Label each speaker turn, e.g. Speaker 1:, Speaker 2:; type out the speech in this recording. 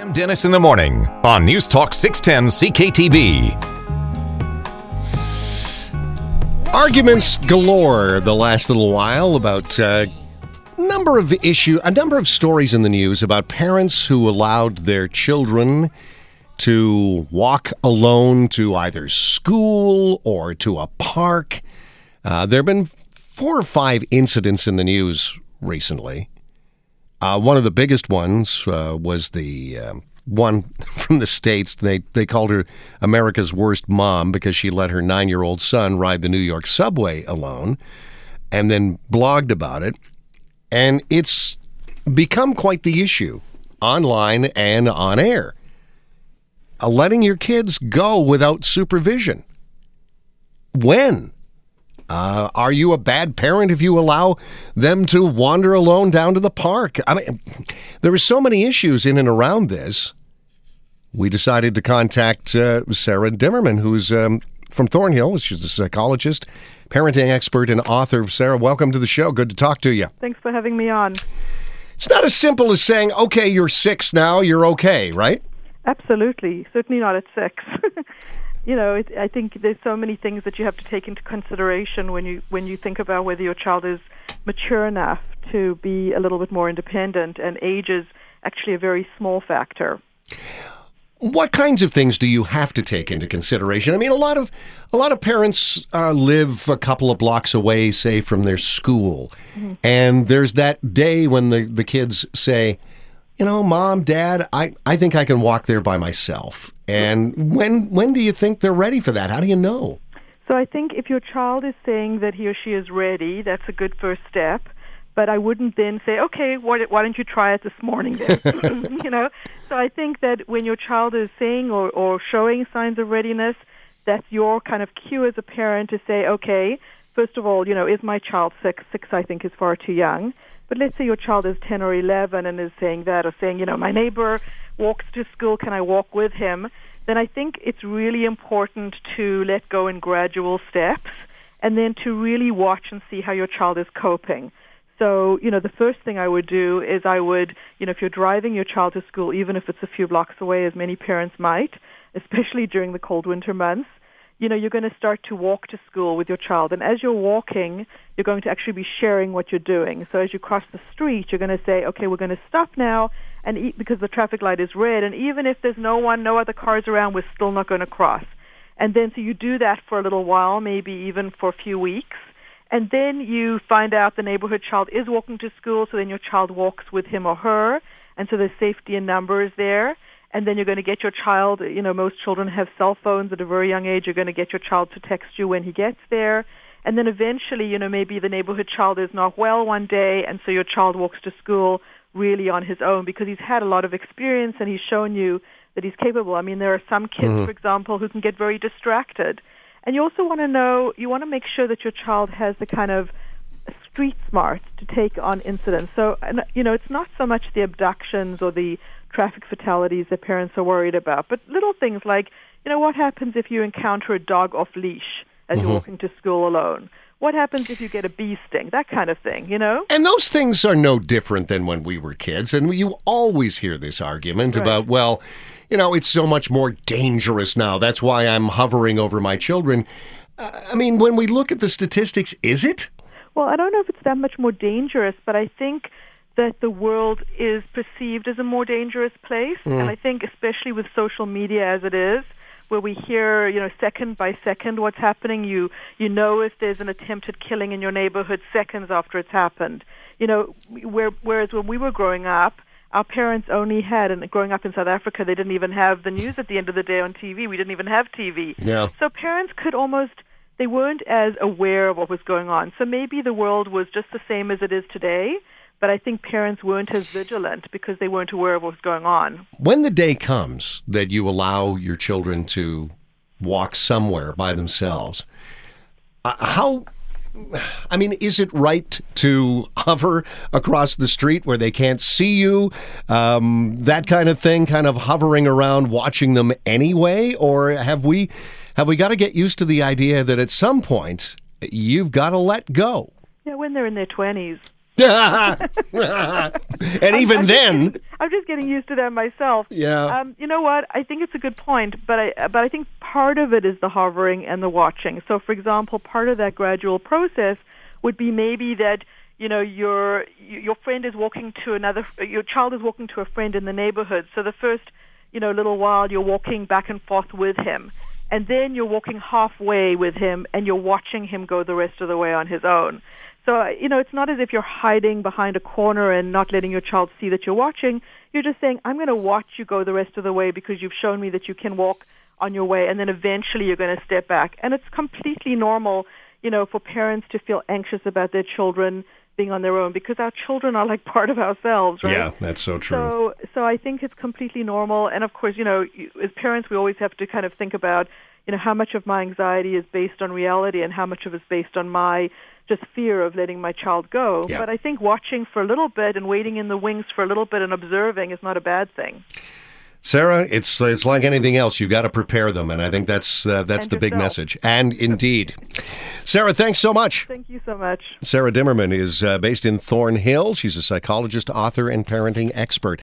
Speaker 1: Sam Dennis in the morning on News Talk 610 CKTB.
Speaker 2: Arguments galore the last little while about a number of stories in the news about parents who allowed their children to walk alone to either school or to a park. There have been 4 or 5 incidents in the news recently. One of the biggest ones was the one from the States. They called her America's worst mom because she let her 9-year-old son ride the New York subway alone and then blogged about it. And it's become quite the issue online and on air. Letting your kids go without supervision. When? Are you a bad parent if you allow them to wander alone down to the park? I mean, there are so many issues in and around this. We decided to contact Sarah Dimmerman, who's from Thornhill. She's a psychologist, parenting expert, and author. Sarah, welcome to the show. Good to talk to you.
Speaker 3: Thanks for having me on.
Speaker 2: It's not as simple as saying, okay, you're 6 now, you're okay, right?
Speaker 3: Absolutely. Certainly not at 6. I think there's so many things that you have to take into consideration when you think about whether your child is mature enough to be a little bit more independent, and age is actually a very small factor.
Speaker 2: What kinds of things do you have to take into consideration? I mean, a lot of parents live a couple of blocks away, say, from their school, and there's that day when the kids say, Mom, Dad, I think I can walk there by myself. And when do you think they're ready for that? How do you know?
Speaker 3: So I think if your child is saying that he or she is ready, that's a good first step. But I wouldn't then say, okay, why don't you try it this morning then? So I think that when your child is saying or showing signs of readiness, that's your kind of cue as a parent to say, okay, first of all, is my child 6? 6, I think, is far too young. But let's say your child is 10 or 11 and is saying that, or saying, my neighbor walks to school, can I walk with him? Then I think it's really important to let go in gradual steps and then to really watch and see how your child is coping. So, the first thing I would do is if you're driving your child to school, even if it's a few blocks away, as many parents might, especially during the cold winter months, you're going to start to walk to school with your child. And as you're walking, you're going to actually be sharing what you're doing. So as you cross the street, you're going to say, okay, we're going to stop now and eat because the traffic light is red. And even if there's no other cars around, we're still not going to cross. And then so you do that for a little while, maybe even for a few weeks. And then you find out the neighborhood child is walking to school, so then your child walks with him or her. And so there's safety in numbers there. And then you're going to get your child, most children have cell phones at a very young age. You're going to get your child to text you when he gets there. And then eventually, maybe the neighborhood child is not well one day, and so your child walks to school really on his own because he's had a lot of experience and he's shown you that he's capable. I mean, there are some kids, for example, who can get very distracted. And you also want to make sure that your child has the kind of street smart to take on incidents. So, it's not so much the abductions or the traffic fatalities that parents are worried about, but little things like, what happens if you encounter a dog off leash as you're walking to school alone? What happens if you get a bee sting? That kind of thing, And
Speaker 2: those things are no different than when we were kids. And you always hear this argument about, well, it's so much more dangerous now. That's why I'm hovering over my children. I mean, when we look at the statistics, is it?
Speaker 3: Well, I don't know if it's that much more dangerous, but I think that the world is perceived as a more dangerous place. And I think especially with social media as it is, where we hear, second by second what's happening. You know if there's an attempted killing in your neighborhood seconds after it's happened. Whereas when we were growing up, our parents only had, and growing up in South Africa, they didn't even have the news at the end of the day on TV. We didn't even have TV.
Speaker 2: Yeah.
Speaker 3: So parents they weren't as aware of what was going on. So maybe the world was just the same as it is today, but I think parents weren't as vigilant because they weren't aware of what was going on.
Speaker 2: When the day comes that you allow your children to walk somewhere by themselves, is it right to hover across the street where they can't see you? That kind of thing, kind of hovering around, watching them anyway? Or have we got to get used to the idea that at some point you've got to let go?
Speaker 3: Yeah, when they're in their 20s.
Speaker 2: And even then,
Speaker 3: I'm just getting used to that myself.
Speaker 2: yeah.
Speaker 3: You know what? I think it's a good point, but I think part of it is the hovering and the watching. So, for example, part of that gradual process would be maybe that your friend is walking to your child is walking to a friend in the neighborhood. So the first little while you're walking back and forth with him, and then you're walking halfway with him, and you're watching him go the rest of the way on his own. So, it's not as if you're hiding behind a corner and not letting your child see that you're watching. You're just saying, I'm going to watch you go the rest of the way because you've shown me that you can walk on your way, and then eventually you're going to step back. And it's completely normal, for parents to feel anxious about their children being on their own because our children are like part of ourselves, right?
Speaker 2: Yeah, that's so true.
Speaker 3: So I think it's completely normal. And of course, as parents, we always have to kind of think about, how much of my anxiety is based on reality and how much of it is based on my just fear of letting my child go.
Speaker 2: Yeah.
Speaker 3: But I think watching for a little bit and waiting in the wings for a little bit and observing is not a bad thing.
Speaker 2: Sarah, it's like anything else. You've got to prepare them, and I think that's the big message. And indeed. Sarah, thanks so much.
Speaker 3: Thank you so much.
Speaker 2: Sarah Dimmerman is based in Thornhill. She's a psychologist, author, and parenting expert.